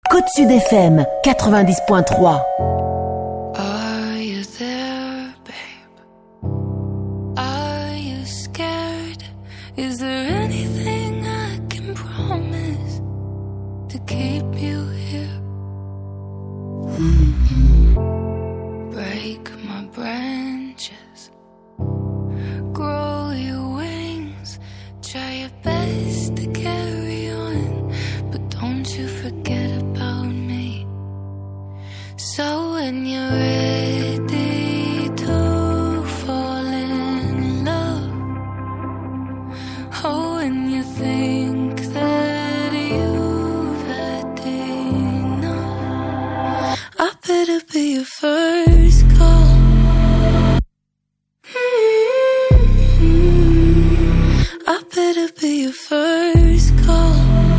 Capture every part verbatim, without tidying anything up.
Côte Sud F M quatre-vingt-dix point trois. Are you there, babe? Are you scared? Is there anything I can promise to keep you here? Mm-hmm. Break my branches, grow your wings, try your best to carry on, but don't you forget about me. So when you're ready to fall in love, oh, when you think that you've had enough, I better be your first call. Mm-hmm. I better be your first call.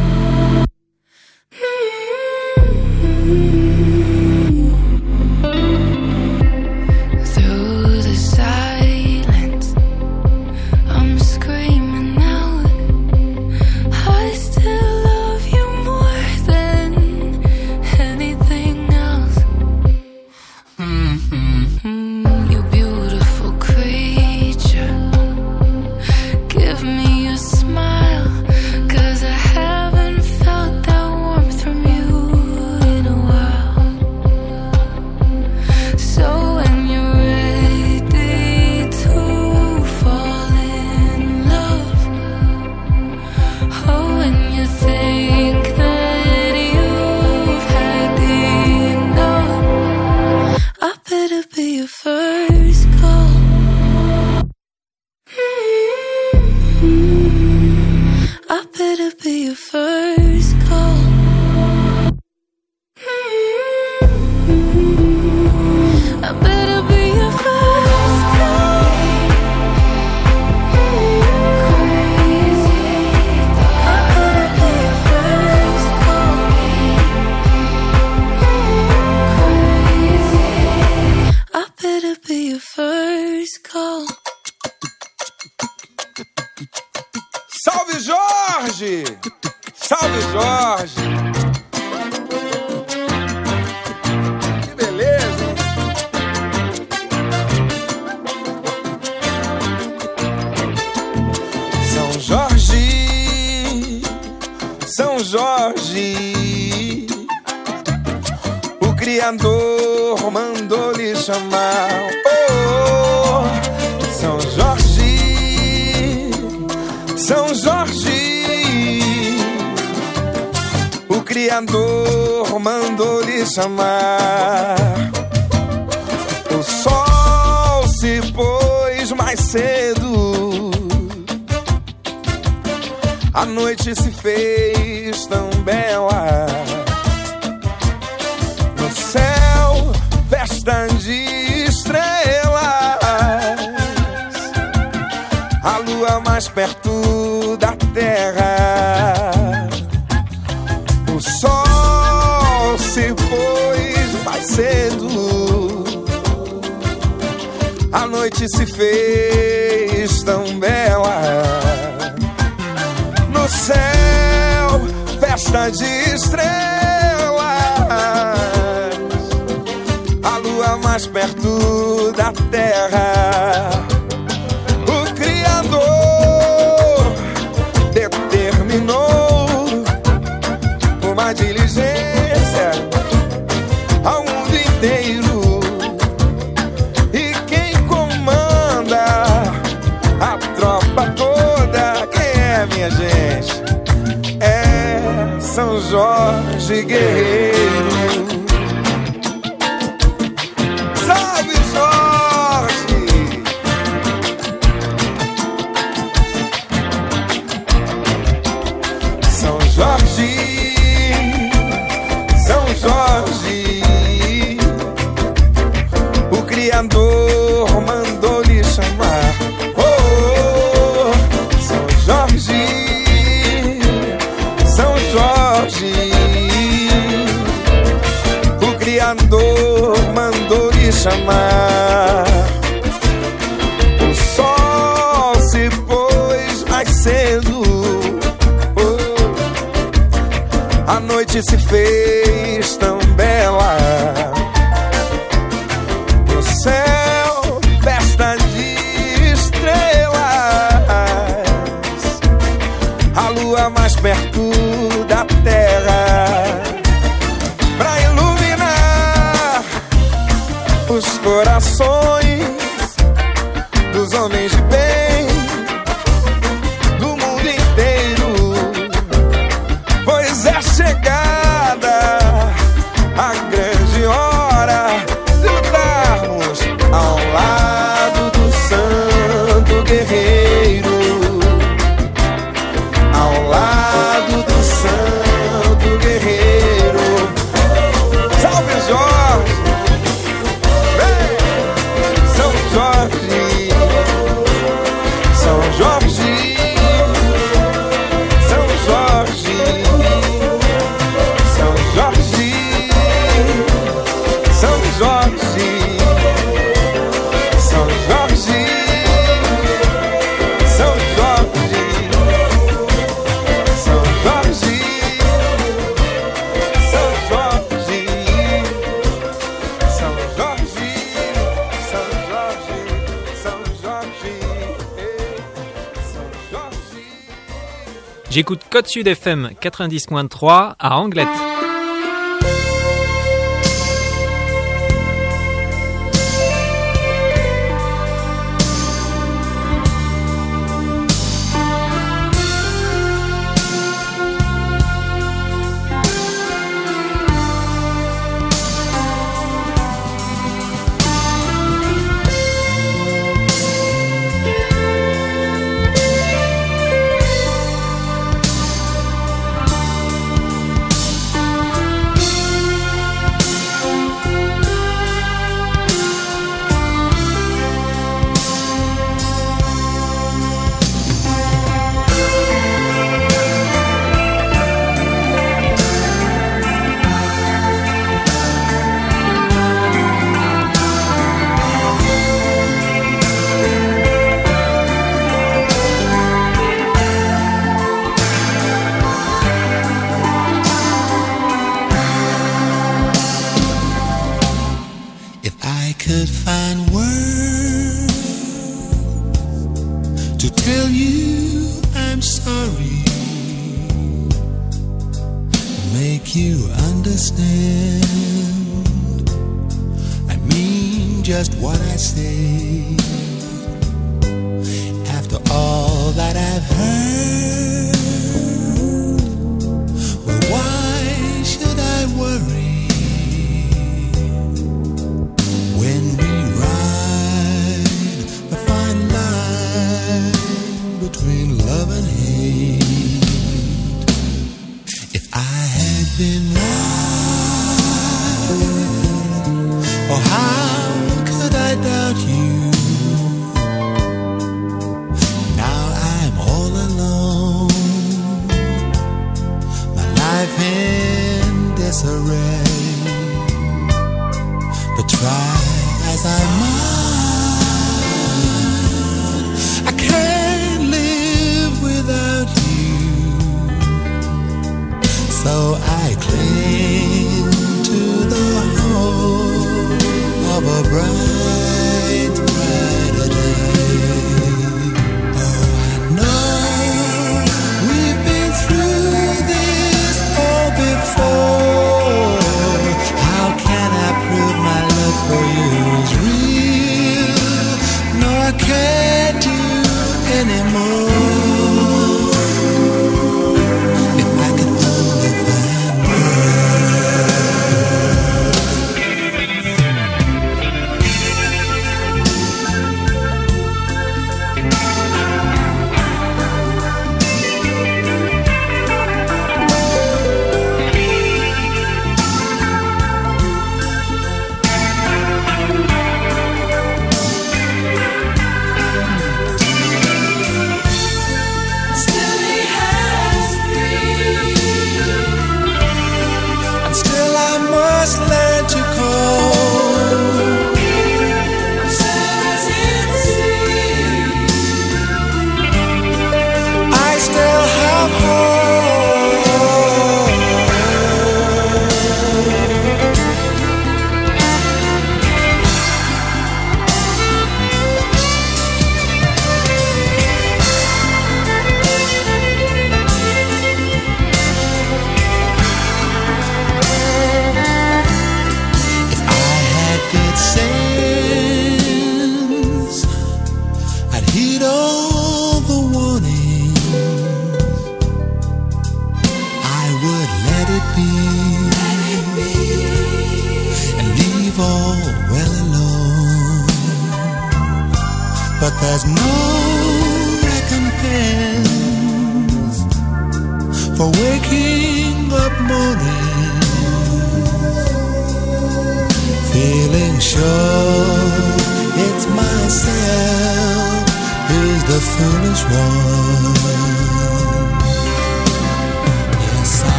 Salve Jorge! Salve Jorge! Que beleza, hein? São Jorge, São Jorge, o Criador mandou lhe chamar. Oh, São Jorge, São Jorge, o Criador mandou lhe chamar. O sol se pôs mais cedo, a noite se fez tão bela. No céu, festa de estrelas, a lua mais perto da terra. O sol se pôs mais cedo, a noite se fez tão bela. No céu, festa de estrelas, a lua mais perto da terra. O Criador determinou uma diligência ao mundo inteiro, e quem comanda a tropa toda, quem é, minha gente? É São Jorge Guerreiro. Salve Jorge! São Jorge, São Jorge, o Criador mandou lhe chamar. Oh, São Jorge, São Jorge, o Criador mandou lhe chamar. O sol se pôs mais cedo, oh, a noite se fez J'écoute Côte Sud F M quatre-vingt-dix point trois à Anglet.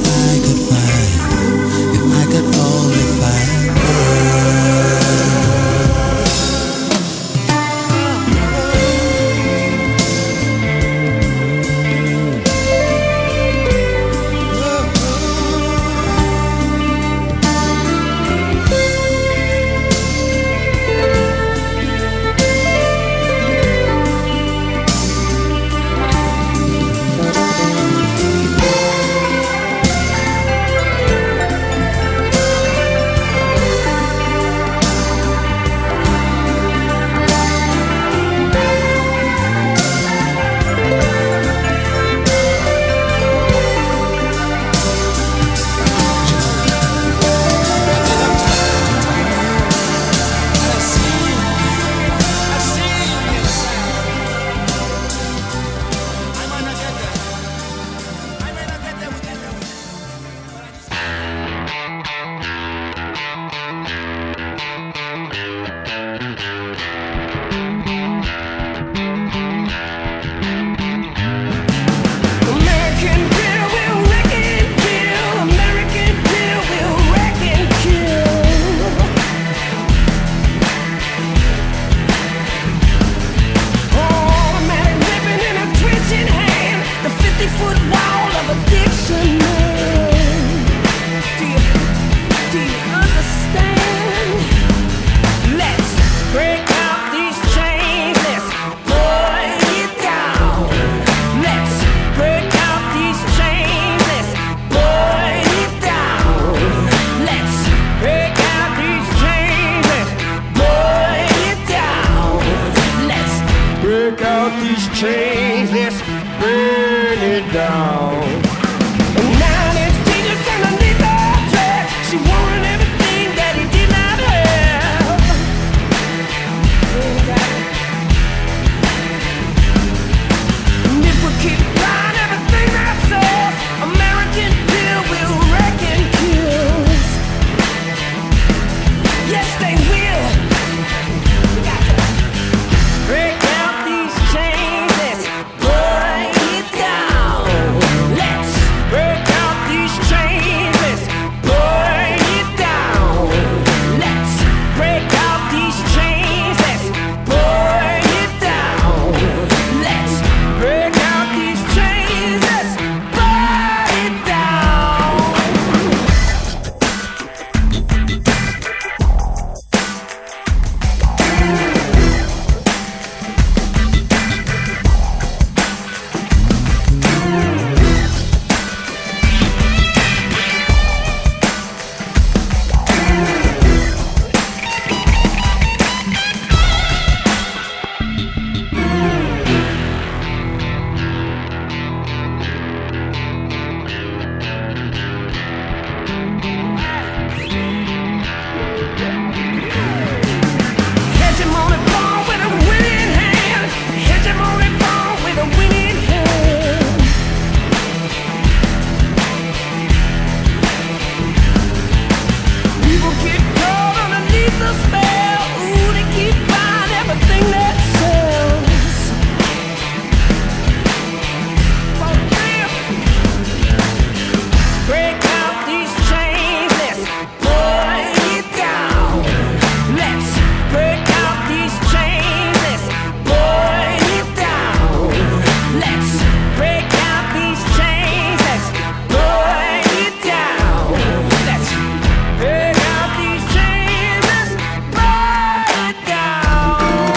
If I could only find words chains, let's burn it down. And now there's Jesus underneath her dress. She wanted everything that he did not have. And if we keep buying everything that sells, American pill will wreck and kill. Yes, they will. We got to break out these chains. Let's break it down. Let's break out these chains. Let's break it down. Let's break out these chains. Let's break it down. Let's break out these chains. Let's break it down. Hegemony born with a winning hand. Hegemony born with a winning hand. People get caught underneath the spell. Ooh, they keep buying everything that sells. For real. Break out these chains. Let's break it down. Let's break out these chains. Let's break it down. Let's break out these chains. Let's break it down. Let's break out these chains. Let's break it down.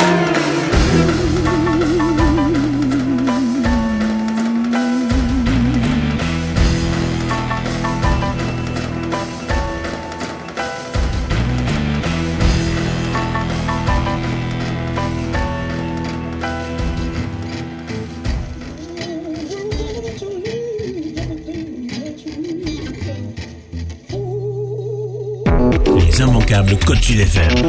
Les immanquables Côte Sud F M.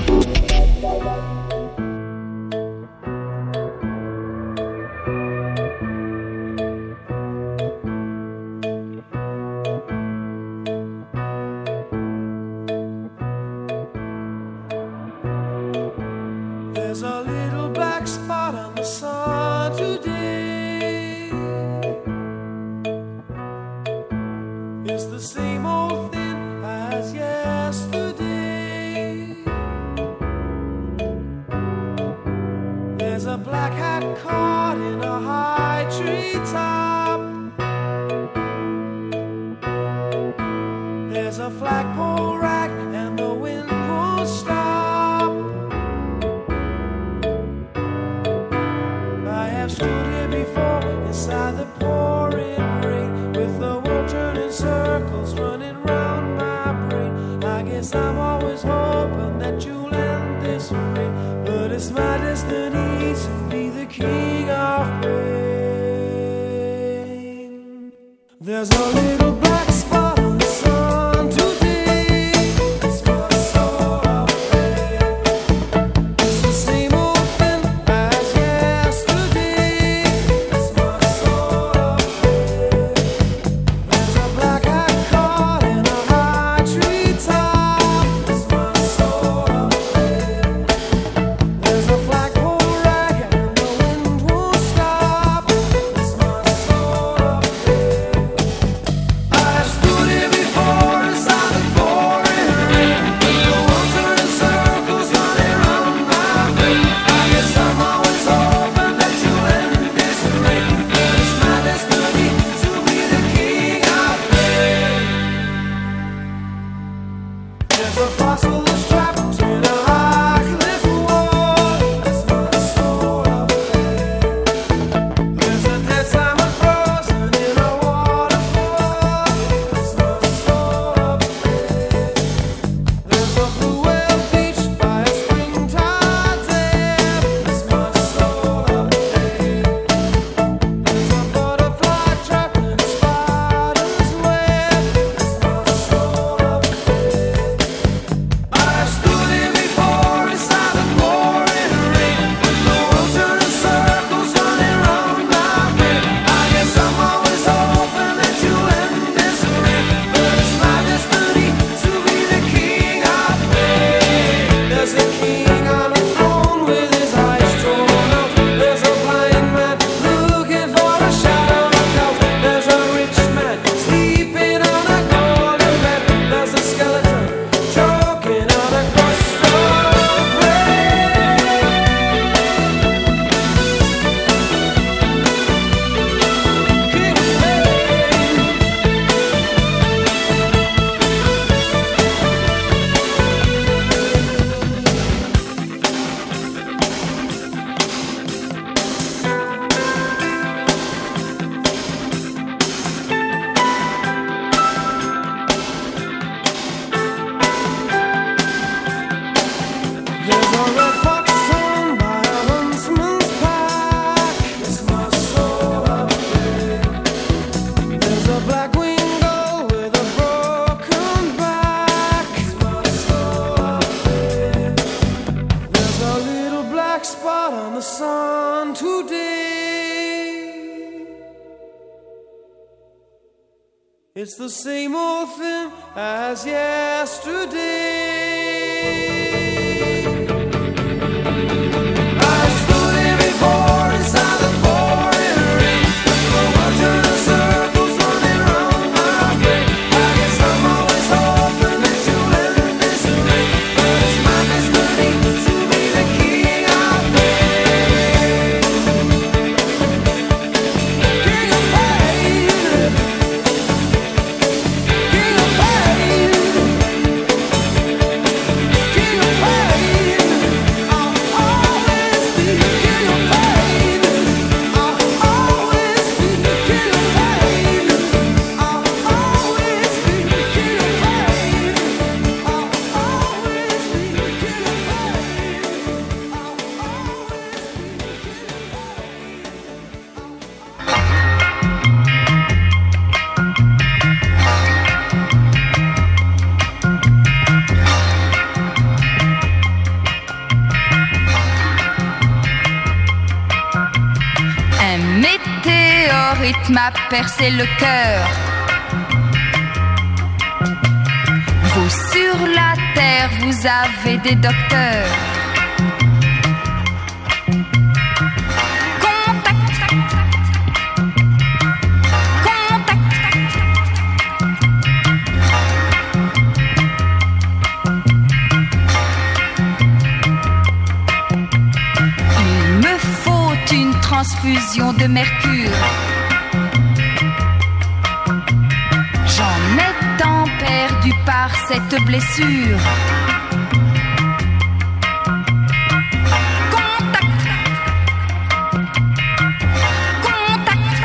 There's a little black spot on the sun today. It's the same old thing as yesterday. There's a black hat caught in a high tree top. There's a flagpole rack and the wind won't stop. I have stood here before inside the pouring rain, with the world turning circles running round my brain. I guess I'm always hoping that you'll end this way, but it's my destiny to be the king of rain. There's a little black spot on the sun today. It's my soul of pain. It's the same old thing as yesterday. It's my soul of pain. There's a black hat caught in a high tree top. It's my soul of pain. There's a flagpole rack and the wind won't stop. It's my soul of pain. I It's the same old thing as yesterday. I stood here before inside the pouring rain. The world turned in circles running round my brain. I guess I'm always hoping that you'll end this way, but it's my destiny to be the king of pain. King of pain. King of pain. King of pain. I'll always be the king of pain. I'll always be the king of pain. I'll always be the king of pain. I'll always be the king of pain. I'll Un météorite m'a percé le cœur. Vous sur la terre, vous avez des docteurs. Contact. Contact. Il me faut une transfusion de mercure. J'en ai tant perdu par cette blessure. Contact. Contact.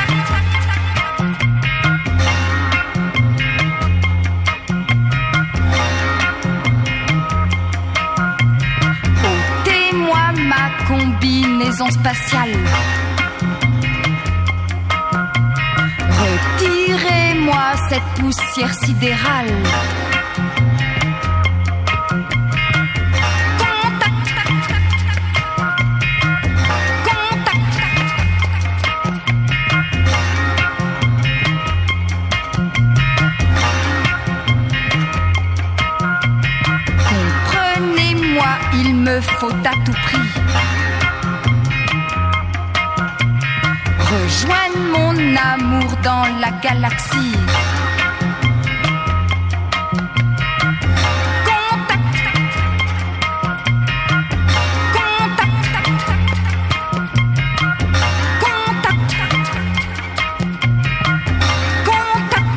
Ôtez-moi ma combinaison spatiale. Retirez-moi cette poussière sidérale. Contact. Contact. Comprenez-moi, il me faut à tout prix rejoindre mon amour dans la galaxie. Contact. Contact. Contact. Contact.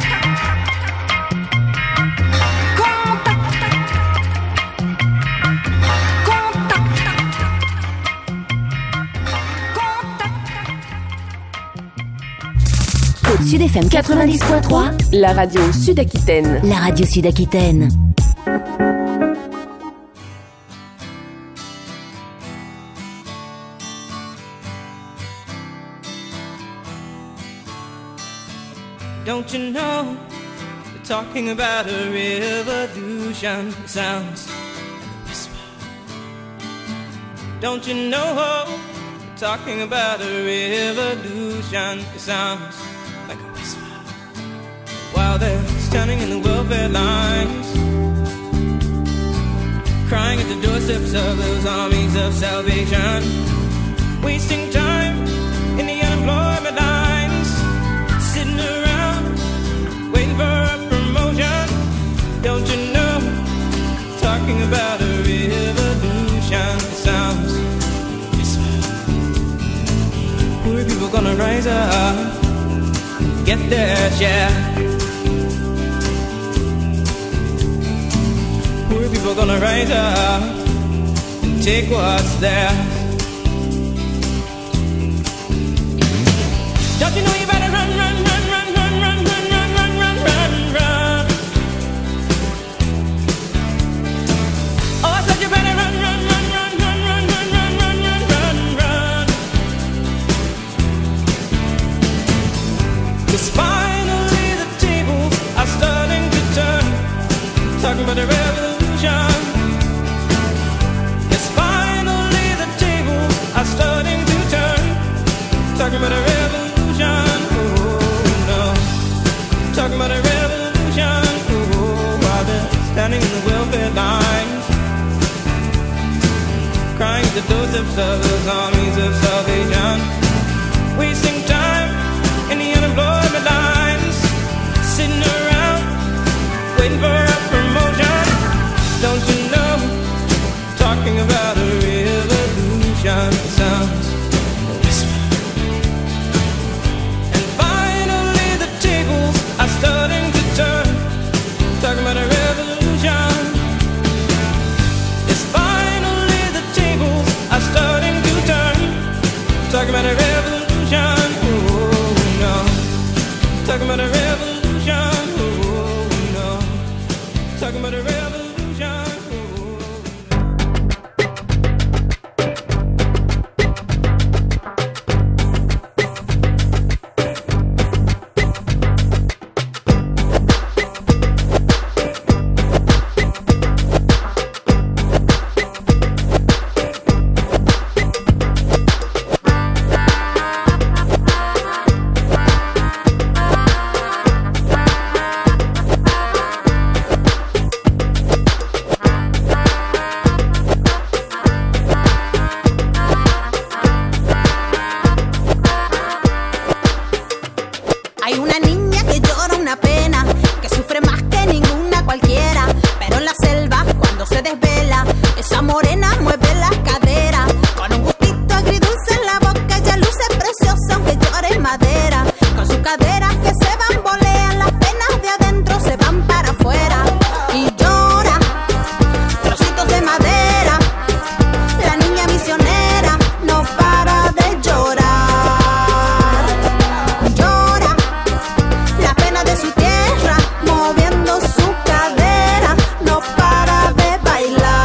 Sud F M quatre-vingt-dix point trois, La radio Sud-Aquitaine. la radio Sud-Aquitaine. Don't you know, they're talking about a revolution. It sounds like a whisper. Don't you know, they're talking about a revolution. It sounds like a whisper. While they're standing in the welfare lines, crying at the doorsteps of those armies of salvation, wasting time in the unemployment lines, sitting around waiting for a promotion. Don't you know, talking about a revolution. It sounds whisper. Poor people gonna rise up, get their share. Poor people gonna rise up and take what's theirs. Don't you know you better run, run, run, run, run, run, run, run, run, run, run, run. Oh, I said you better run, run, run, run, run, run, run, run, run, run, run, run. 'Cause finally the tables are starting to turn, talking about the revolution. Yes, finally the tables are starting to turn, talking about a revolution. Oh no, talking about a revolution. Hay una niña que llora una pena, que sufre más que ninguna cualquiera. Pero en la selva, cuando se desvela, esa morena mueve las caderas. Con un gustito agridulce en la boca, ella luce preciosa aunque llore en madera. Con sus caderas que se bambolean, las penas de adentro se van para afuera. Y llora, trocitos de madera. La niña misionera no para de llorar. Llora la pena de su tierra, moviendo su cadera, no para de bailar.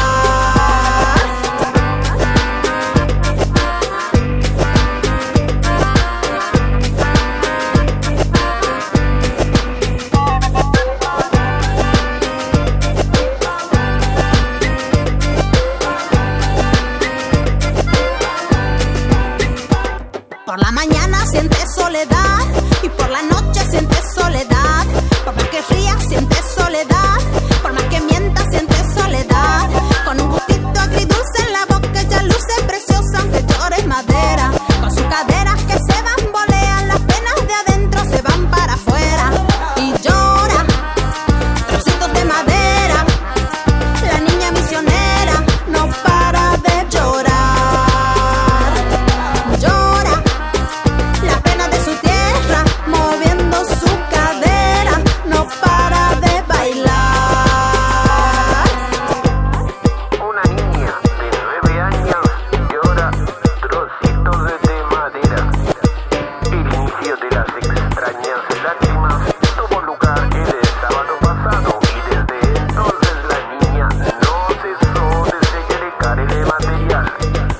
Por la mañana siente soledad y por la noche siente soledad. Por más que ría siente soledad, por más que mienta siente soledad. Con un gustito agridulce en la boca, ella luce preciosa aunque llore en madera. Con sus caderas que se bambolean, las penas de adentro se van para afuera. Y llora, trocitos de madera. La niña misionera no para de llorar. Llora la pena de su tierra, moviendo su cadera, no para de bailar. Una niña de nueve años llora trocitos de madera. El inicio de las extrañas lágrimas tuvo lugar el sábado pasado y desde entonces la niña no cesó de segregar el material.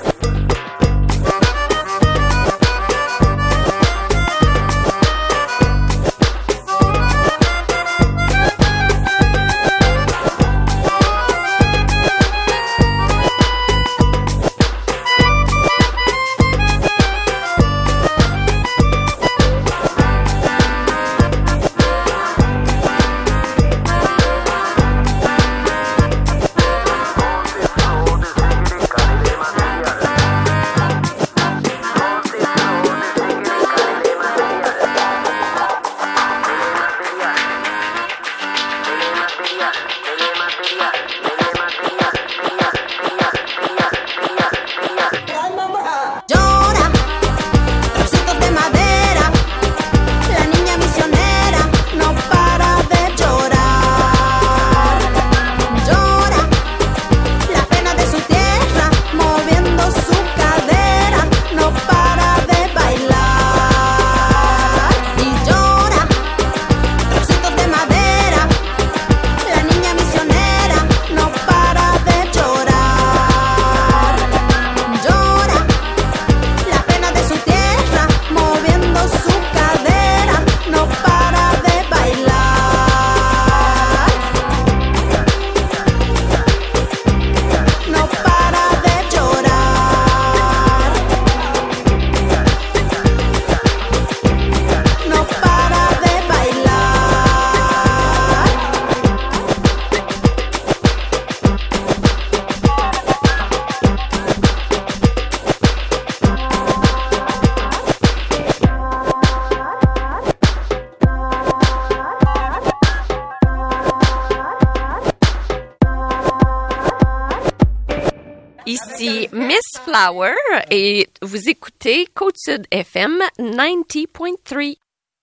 Llora, trocitos de madera. La niña misionera no para de llorar. Llora la pena de su tierra, moviendo su cadera, no para de bailar. Y llora, trocitos de madera. La niña misionera no para de llorar. Llora la pena de su tierra, moviendo su cadera, no para de bailar. No para de llorar. No para de bailar. Ici Miss Flower et vous écoutez Côte-Sud F M quatre-vingt-dix point trois.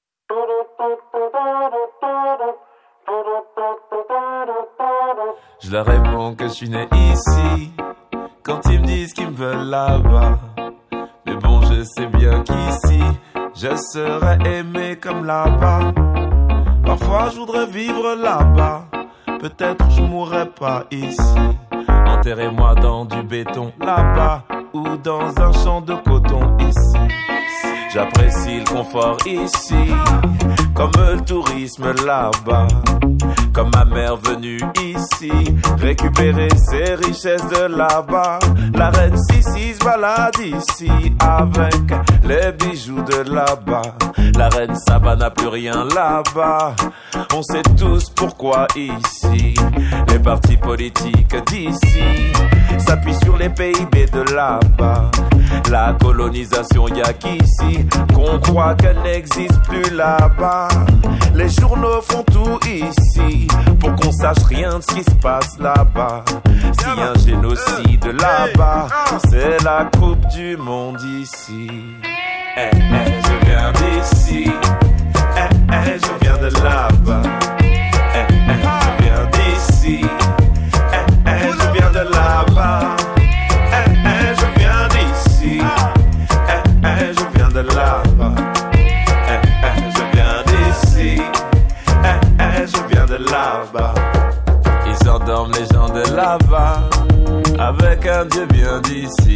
Je leur réponds que je suis né ici, quand ils me disent qu'ils me veulent là-bas. Mais bon, je sais bien qu'ici, je serais aimé comme là-bas. Parfois, je voudrais vivre là-bas, peut-être je mourrais pas ici. Enterrez-moi dans du béton là-bas, ou dans un champ de coton ici. J'apprécie le confort ici, comme le tourisme là-bas. Comme ma mère venue ici, récupérer ses richesses de là-bas. La reine Sissi se balade ici, avec les bijoux de là-bas. La reine Saba n'a plus rien là-bas. On sait tous pourquoi ici les partis politiques d'ici s'appuient sur les P I B de là-bas. La colonisation, y'a qu'ici qu'on croit qu'elle n'existe plus là-bas. Les journaux font tout ici pour qu'on sache rien de ce qui se passe là-bas. S'il y a un génocide là-bas, c'est la coupe du monde ici. Eh, eh, je viens d'ici. Eh, eh, je viens de là-bas. Eh, eh, je viens d'ici. Eh, eh, je viens de là-bas. Eh, eh, je viens d'ici. Eh, eh, je viens de là-bas. Eh, eh, je viens d'ici. Eh, eh, je viens de là-bas. Ils endorment les gens de là-bas avec un Dieu bien d'ici.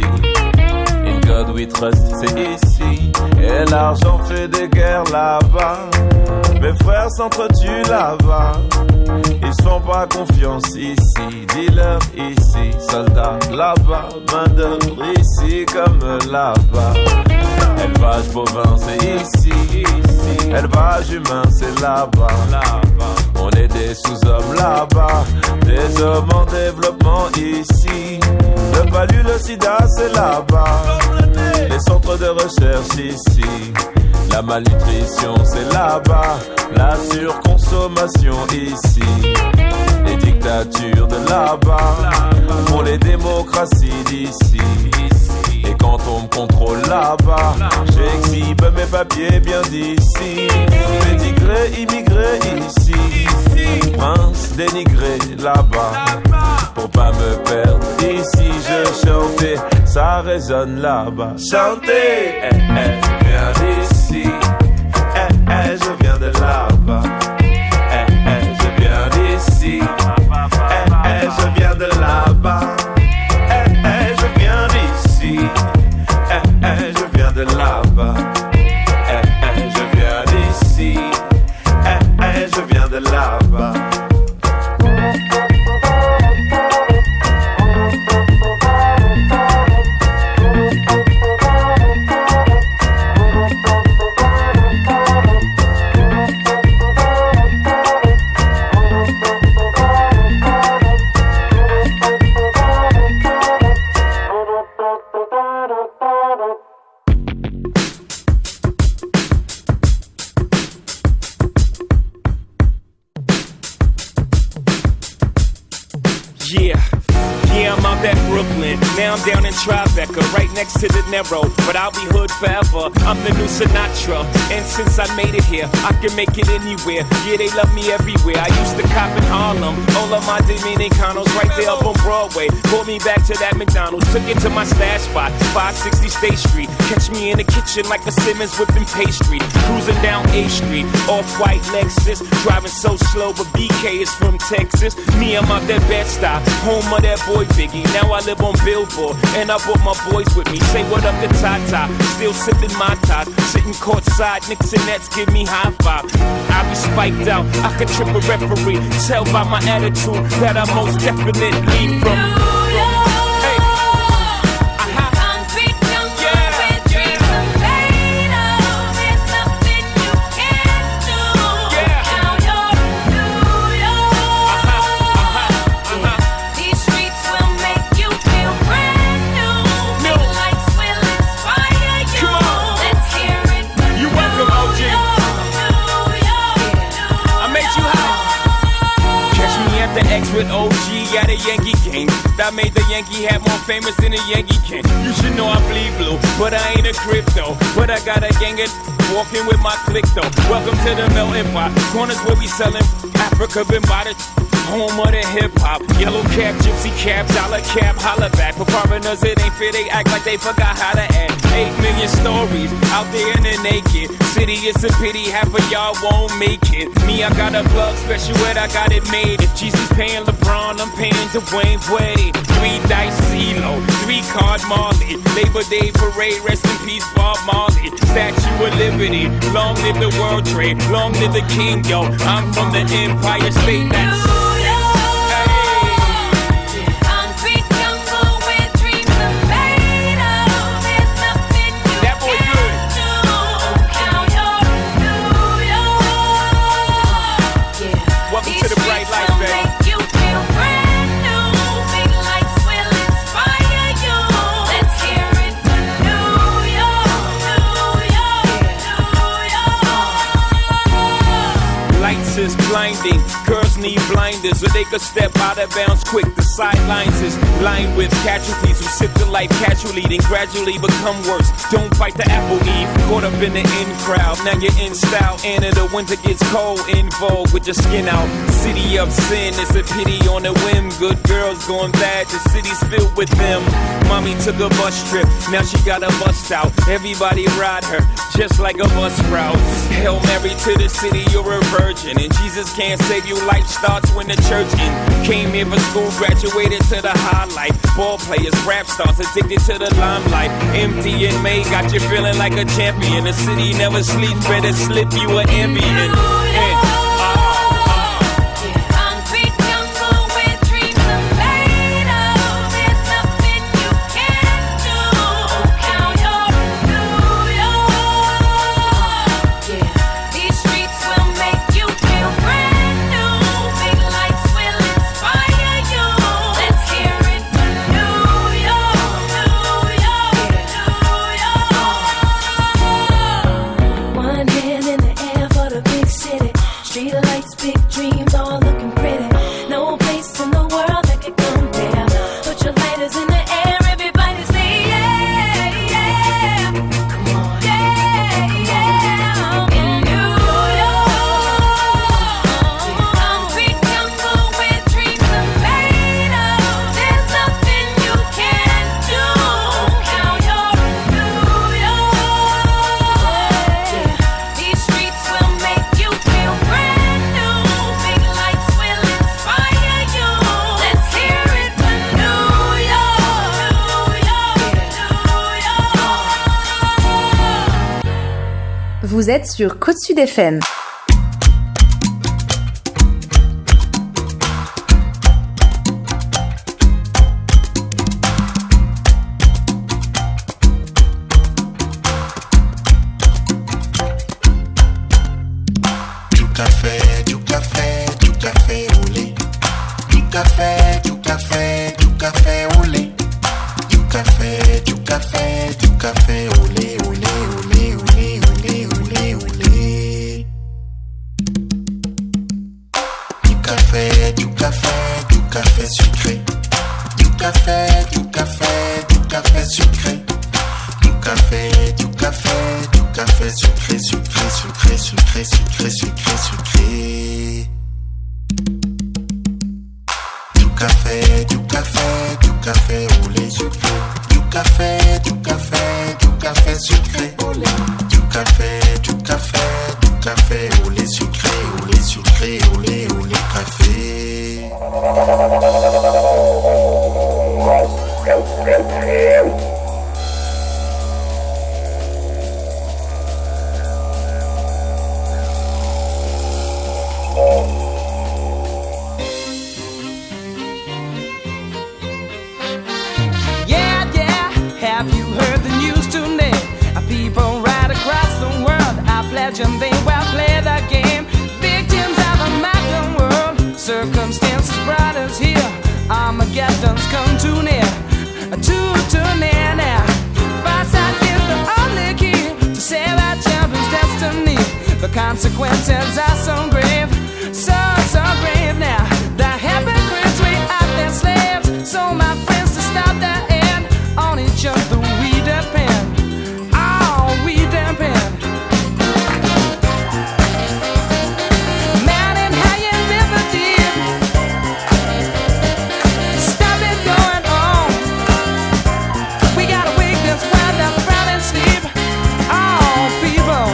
In God we trust, c'est ici. Et l'argent fait des guerres là-bas. Mes frères s'entretuent là-bas. Ils se font pas confiance ici. Dealer ici, soldats là-bas. Main d'œuvre ici comme là-bas. Élevage bovin c'est ici. Élevage humain c'est là-bas. On est des sous-hommes là-bas. Des hommes en développement ici. Le palu, le sida c'est là-bas. Les centres de recherche ici. La malnutrition c'est là-bas. La surconsommation ici. Les dictatures de là-bas font les démocraties d'ici. Et quand on me contrôle là-bas, j'exhibe mes papiers bien d'ici. Pédigré, immigré ici. Prince dénigré là-bas. Pour pas me perdre ici, je chantais, ça résonne là-bas. Chanter, eh, eh, je viens d'ici. Eh, eh, je viens de là-bas. Eh, eh, je viens d'ici. Eh, eh, je viens de là-bas. Eh, eh, je viens d'ici. Eh, eh, je viens de là-bas. Eh, eh, je viens d'ici. Eh, eh, je viens de là-bas. Yeah, yeah, I'm out at Brooklyn. Now I'm down in Tribeca, right next to the Narrow. But I'll be hood forever. I'm the new Sinatra. And since I made it here, I can make it anywhere. Yeah, they love me everywhere. I used to cop in Harlem. All of my Dominicanos right there up on Broadway. Pulled me back to that McDonald's. Took it to my stash spot, five sixty State Street. Catch me in the kitchen like a Simmons whipping pastry. Cruising down A Street, off-white Lexus. Driving so slow, but B K is from Texas. Me, I'm out that Bed-Stuy, home of that boy Biggie. Now I live on Billboard, and I brought my boys with me. Say what up to Tata, still sipping my top. Sitting courtside, Knicks and Nets give me high five. I be spiked out, I could trip a referee. Tell by my attitude that I most definitely from. With O G at a Yankee game that made the Yankee hat more famous than a Yankee can. You should know I bleed blue, but I ain't a crypto. But I got a gang of walking with my click though. Welcome to the melting pot. Corners where we selling Africa been by the home of the hip hop. Yellow cap, gypsy cap, dollar cap, holla back. For foreigners it ain't fair, they act like they forgot how to act. Eight million stories out there in the naked city. It's a pity half of y'all won't make it. Me, I got a plug special ed, I got it made. If Jesus paying LeBron, I'm paying Dwayne Wade. Three dice CeeLo, three card Marley. Labor Day parade, rest in peace Bob Marley. Statue of Liberty, long live the World Trade, long live the King, yo. I'm from the Empire State, that's New lights is blinding. Girls need blinders so they could step out of bounds quick. The sidelines is lined with casualties who sip the life casually, then gradually become worse. Don't bite the apple, Eve. Caught up in the in crowd, now you're in style. And in the winter gets cold, in vogue with your skin out. City of sin, it's a pity on a whim. Good girls going bad, the city's filled with them. Mommy took a bus trip, now she got a bust out. Everybody ride her, just like a bus route. Hail Mary to the city, you're a virgin. And Jesus can't save you, life starts when the church in. Came here for school, graduated to the highlight. Ball players, rap stars, addicted to the limelight. Empty in May, got you feeling like a champion. The city never sleeps, better slip you an ambient. And, Vous êtes sur Côte Sud F M. Du café, du café, du café au lait. Du café, du café, du café au lait. Du café, du café, du café au lait, au lait, au lait, au lait, au lait, au lait, au lait. Du café, du café, du café sucré. Du café, du café, du café sucré. Du café, du café, du café sucré, sucré, sucré, sucré, sucré, sucré, sucré. Du café, du café, du café au lait sucré. Du café, du café, du café sucré au lait. Du café, du café, du café au lait sucré, au lait sucré, au lait, au lait café. Yeah, yeah, have you heard the news today? People right across the world I pledge and they will play the game. Victims of a modern world. Circumstances brought us here. Armageddon's come too near. Too, too near now. Foresight is the only key to save our children's destiny. The consequences are so grave. So, so grave now. The hypocrites we are their slaves. So my friends, to stop the end, on each other we depend. Oh, we depend. Mountain high and river deep. Stop it going on. We gotta wake this world up from its sleep. Oh, people.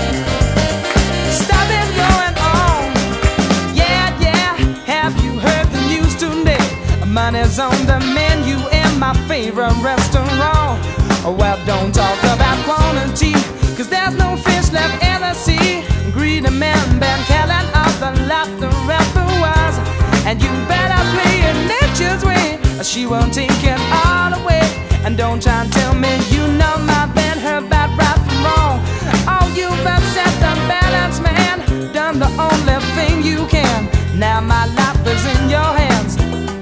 Stop it going on. Yeah, yeah. Have you heard the news today? Money's on the menu in my favorite restaurant. Well, don't talk about quantity, cause there's no fish left in the sea. Greedy men been killing off the laughter afterwards. And you better play it nature's way, or she won't take it all away. And don't try and tell me you know my band, her bad right from wrong. Oh, you've upset the balance, man. Done the only thing you can. Now my life is in your hands.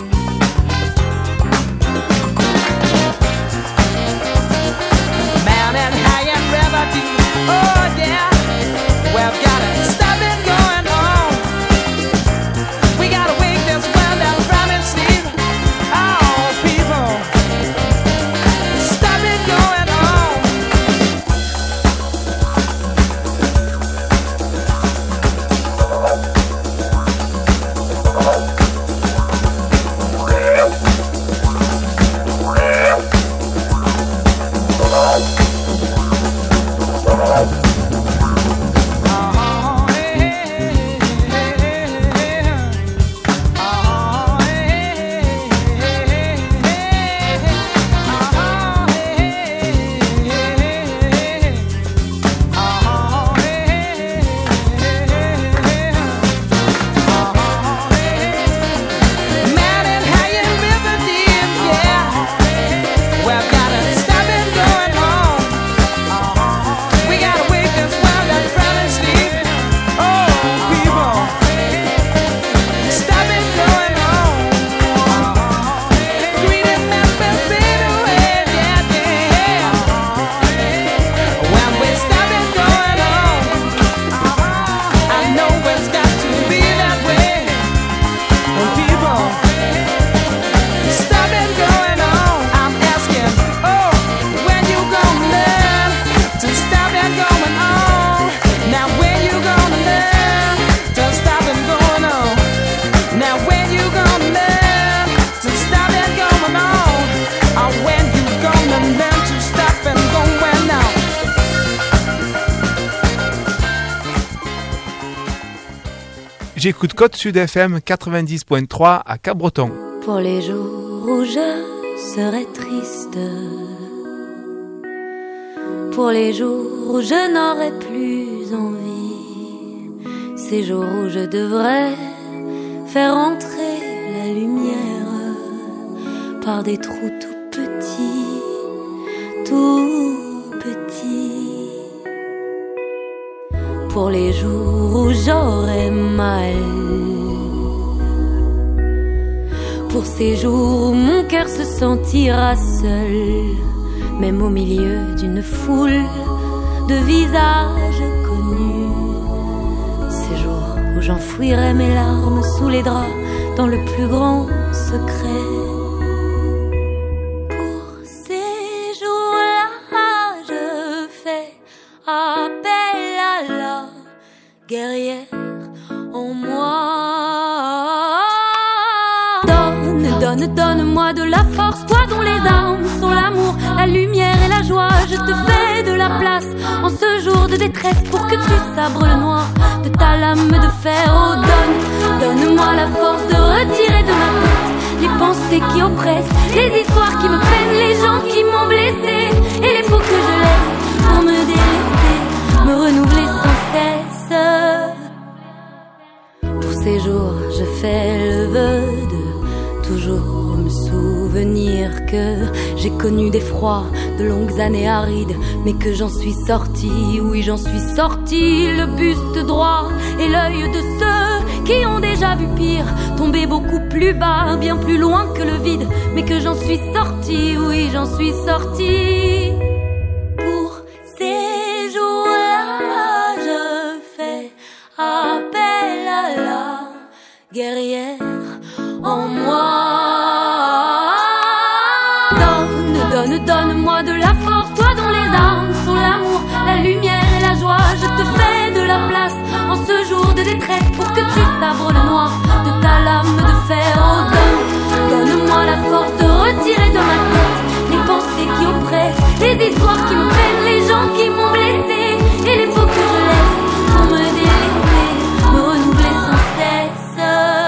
Mountain high and river deep. Oh yeah, we've gotta stop it going on. J'écoute Côte Sud F M quatre-vingt-dix point trois à Cap-Breton. Pour les jours où je serai triste, pour les jours où je n'aurai plus envie, ces jours où je devrais faire entrer la lumière par des trous tout petits, tout petits. Pour les jours où j'aurai mal, pour ces jours où mon cœur se sentira seul, même au milieu d'une foule de visages connus, ces jours où j'enfouirai mes larmes sous les draps dans le plus grand secret. Pour ces jours-là, je fais appel à la guerrière en moi. Donne, donne, donne-moi de la force, toi dont les armes sont l'amour, la lumière et la joie. Je te fais de la place en ce jour de détresse pour que tu sabres le noir de ta lame de fer. Oh, donne, donne-moi la force de retirer de ma tête les pensées qui oppressent, les histoires qui me peinent, les gens qui m'ont blessé et les faux que je laisse pour me délester, me renouveler sans cesse. Pour ces jours, je fais le vœu de toujours me souvenir que j'ai connu des froids, de longues années arides, mais que j'en suis sortie, oui j'en suis sortie, le buste droit et l'œil de ceux qui ont déjà vu pire, tomber beaucoup plus bas, bien plus loin que le vide, mais que j'en suis sortie, oui j'en suis sortie. Pour ces jours-là, je fais appel à la guerrière en moi. Donne, donne, donne-moi de la force, toi dont les armes sont l'amour, la lumière et la joie. Je te fais de la place en ce jour de détresse pour que tu sabres le noir de ta lame de fer. Oh, donne, donne-moi la force de retirer de ma tête les pensées qui oppressent, les histoires qui me peinent, les gens qui m'ont blessé et les faux que je laisse pour me délaisser, me renouveler sans cesse.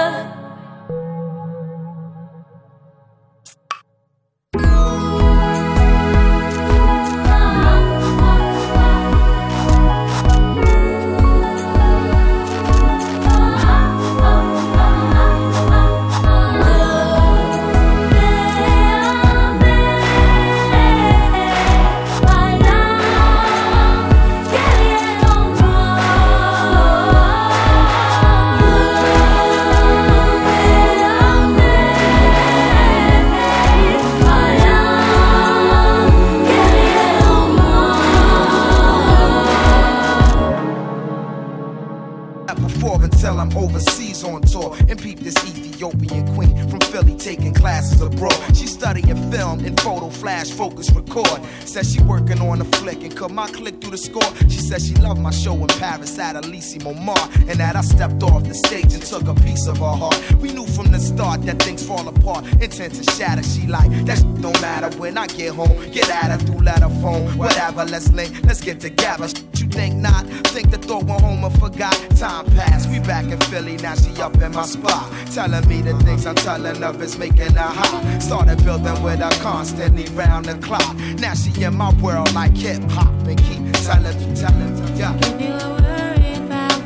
Overseas on tour and peep this Ethiopian queen from Philly taking classes abroad. She studying film and photo flash focus record. Says she working on a flick and cut my click through the score. She says she loved my show in Paris at Elysee Montmartre, and that I stepped off the stage and took a piece of her heart. We knew from the start that things fall apart, intent to shatter. She like that shit don't matter when I get home. Get at her through letter phone, whatever. Let's link, let's get together. You think not? Think the thought went home and forgot. Time passed, we back in Philly, now she up in my spot, telling me the things I'm telling her is making her hot. Started building with her constantly round the clock. Now she in my world like hip hop and keep telling me, telling me, yeah. If you were worried about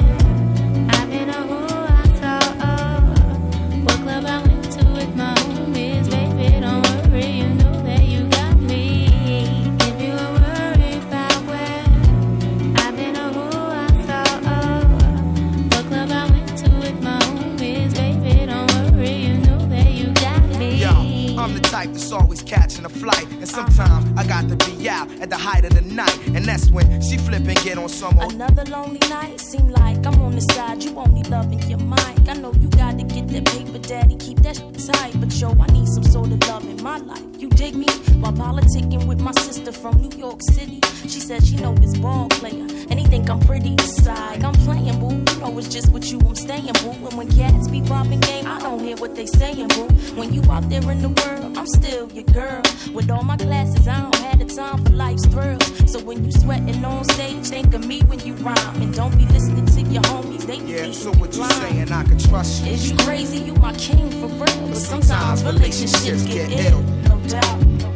where I've been or who I saw, oh, what club I went to with my homies, baby, don't worry, you know that you got me. If you were worried about where I've been or who I saw, oh, what club I went to with my homies, baby, don't worry, you know that you got me. Yo, I'm the type that's always catching a flight, and sometimes I got to be out at the height of the night, and that's when she flip and get on some more. Another lonely night, seem like I'm on the side, you only loving your mic. I know you gotta get that paper, daddy, keep that shit tight, but yo, I need some sort of love in my life. You dig me? While politicking with my sister from New York City, she said she know this ball player, and he think I'm pretty side. I'm playing, boo, you know it's just with you I'm staying, boo. And when cats be popping game, I don't hear what they saying, boo. When you out there in the world, I'm still your girl. With all my classes, I don't have the time for life's thrills. So when you sweating on stage, think of me when you rhyme, and don't be listening to your homies, they be yeah. So what you saying, I can trust you? Is you crazy? You my king for real. But sometimes relationships get ill. No doubt.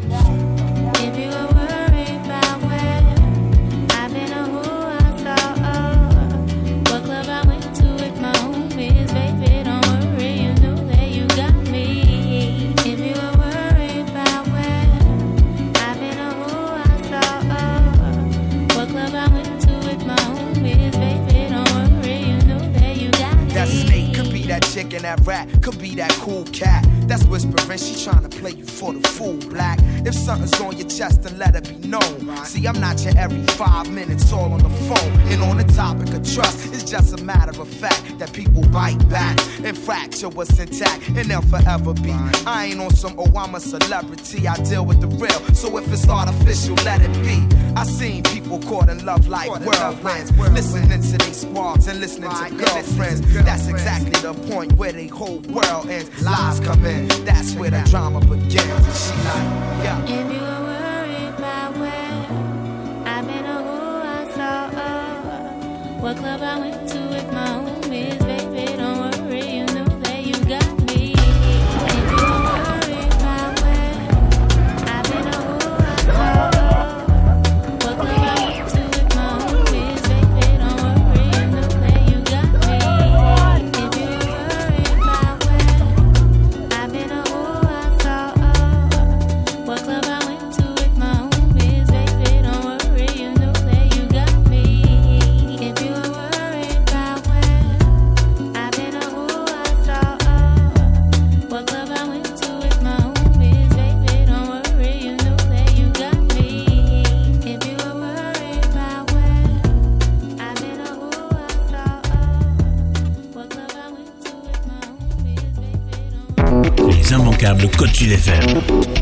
If you were worried about where I've been or who I saw, uh, what club I went to with my homies, baby, don't worry, you know that you got me. If you were worried about where I've been or who I saw, uh, what club I went to with my homies, baby, don't worry, you know that you got me. That snake could be that chick and that rat, could be that cool cat. That's whispering, she tryna play you for the fool, black. If something's on your chest, then let it be known. See, I'm not your every five minutes all on the phone. And on the topic of trust, it's just a matter of fact that people bite back and fracture what's intact, and they'll forever be. I ain't on some, oh, I'm a celebrity, I deal with the real. So if it's artificial, let it be. I seen people caught in love like whirlwinds, listening to these squads and listening to girlfriends. That's exactly the point where they whole world ends. Lies come in. That's where the drama begins. And she like, yeah. If you were worried about where I've been or who I saw, uh, what club I went to with my homies, baby, don't worry, you know that you got me. If you were worried about where I've been or who I saw, uh, what club I went to with my homies, baby, don't worry, you know that you got me. If you were worried about where I've been or who I saw, uh, what club I went to with my homies, baby, don't worry, you know that you got me. If you were worried about where I've been or who I saw, uh, what club I went to with my homies, baby, don't worry, you know that you got me. If you were worried about where I've been or who I saw, uh, what club I went to with my homies, baby, don't Les immanquables Côte Sud F M.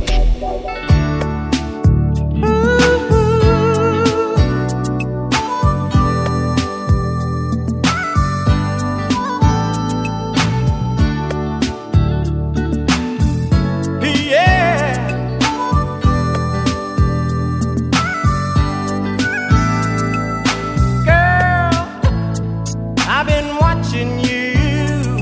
I've been watching you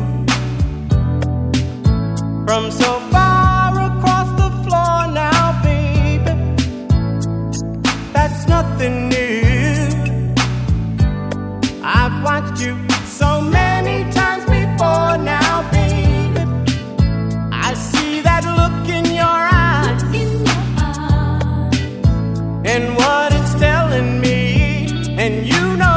from so far across the floor now, baby. That's nothing new. I've watched you so many times before now, baby. I see that look in your eyes, and what it's telling me, and you know.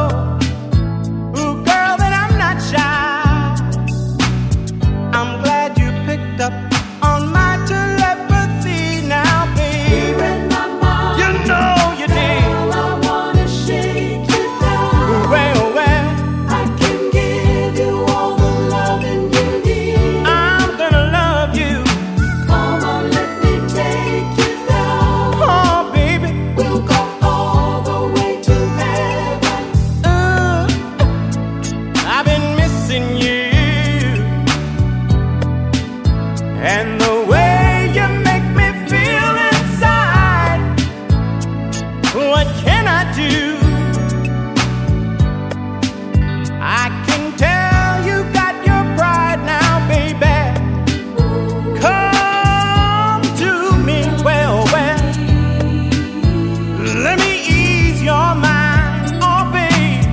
Up on my telepathy now, baby. You know you did. Girl, I wanna shake you down. Well, well, I can give you all the loving you need. I'm gonna love you. Come on, let me take you down. Oh, baby, we'll go all the way to heaven. Uh, I've been missing you. And the way you make me feel inside, what can I do? I can tell you got your pride now, baby. Come to me, well, well. Let me ease your mind, oh, babe.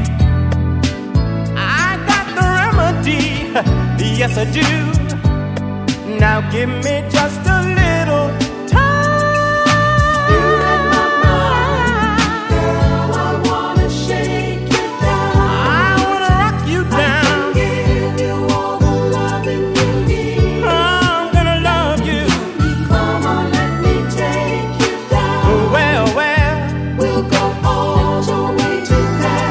I got the remedy, yes I do. Now give me just a little time. You're in my mind, girl. I wanna shake you down. I wanna rock you down. I can give you all the loving you need. I'm gonna love you. Come on, let me take you down. Well, well, we'll go all the way to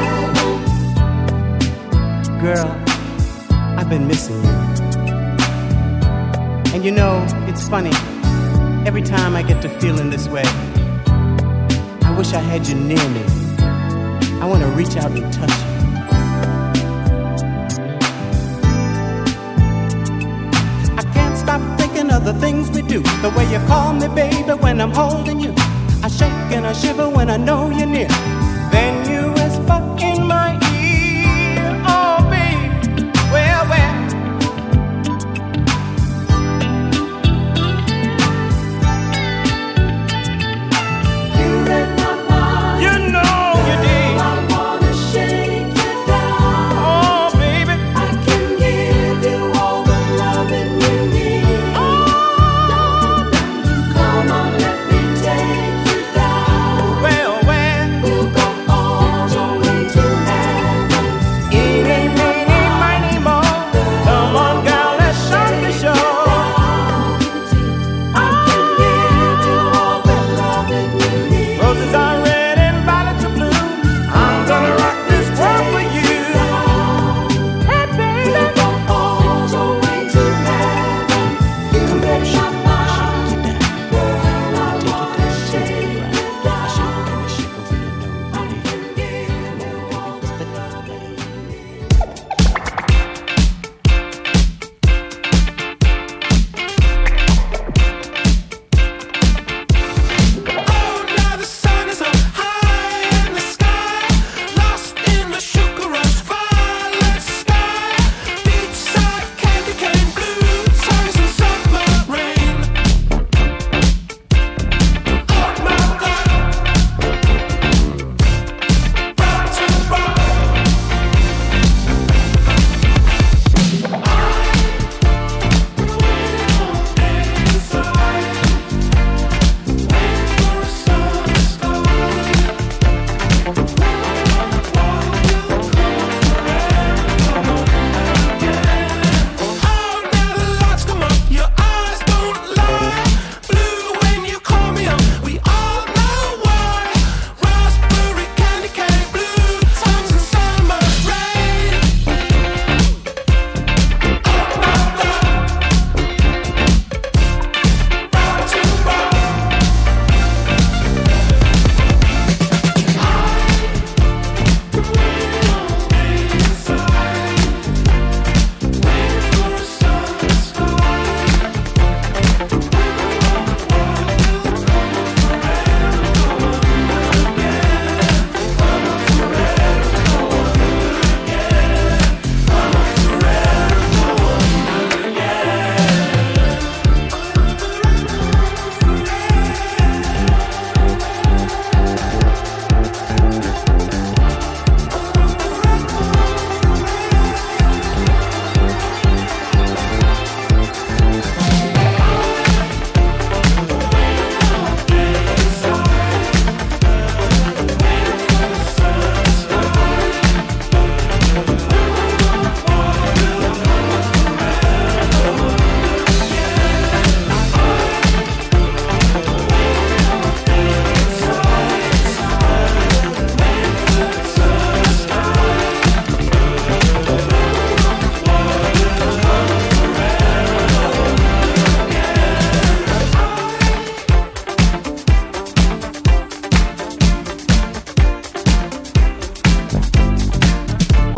heaven. Girl, I've been missing you. And you know, it's funny, every time I get to feeling this way, I wish I had you near me. I want to reach out and touch you. I can't stop thinking of the things we do. The way you call me, baby, when I'm holding you. I shake and I shiver when I know you're near. Then you whisper in my ear, oh, baby.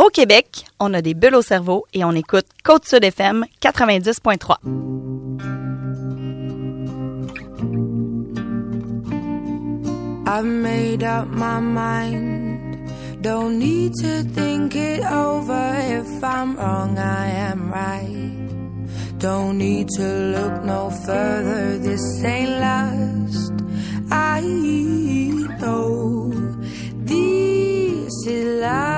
Au Québec, on a des bulles au cerveau et on écoute Côte-Sud F M quatre-vingt-dix point trois. I've made up my mind. Don't need to think it over. If I'm wrong, I am right. Don't need to look no further. This ain't last. I know this is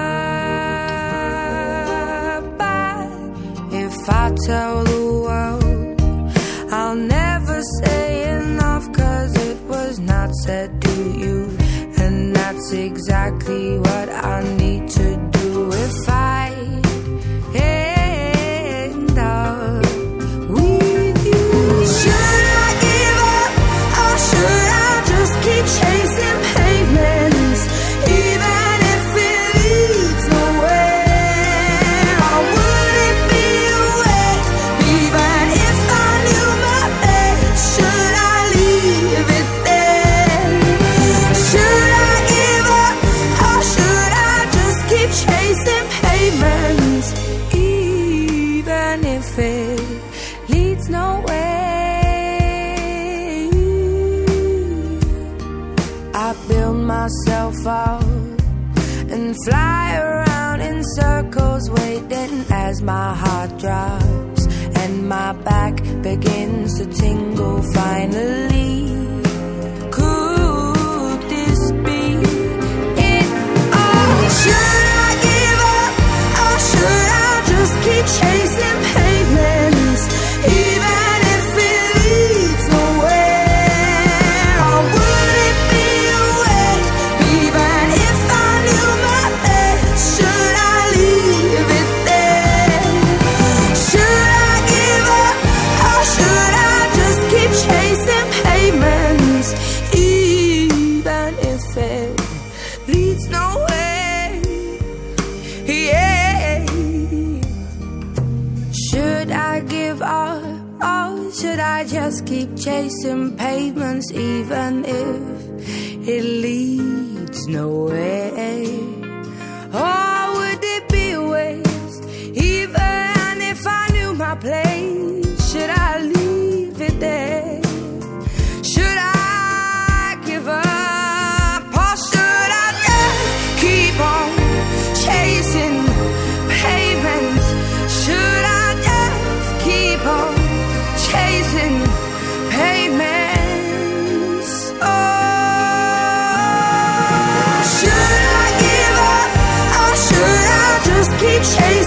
love. But if I tell the world, I'll never say enough, 'cause it was not said to you. And that's exactly what I need to do if I end up with you. Should I give up or should I just keep chasing pavements, even if it leads nowhere? Or would it be a waste, even if I knew my best? Should I leave it there? Should I give up or should I just keep chasing pavements, even if it leads nowhere? I build myself up and fly around in circles, waiting as my heart drops and my back begins to tingle. Finally, could this be it all? Should I give up or should I just keep chasing pavements, even if it leads nowhere? Or would it be a waste, even if I knew my best? Should I leave it there? Should I give up or should I just keep chasing pavements, even if it leads nowhere? Yeah. Should I give up or should I just keep chasing pavements, even if it leads nowhere? Or would it be a waste, even if I knew my place? Should I leave it there? Should I give up or should I just keep on chasing pavements? Should I just keep on chasing pavements? Oh, should I give up or should I just keep chasing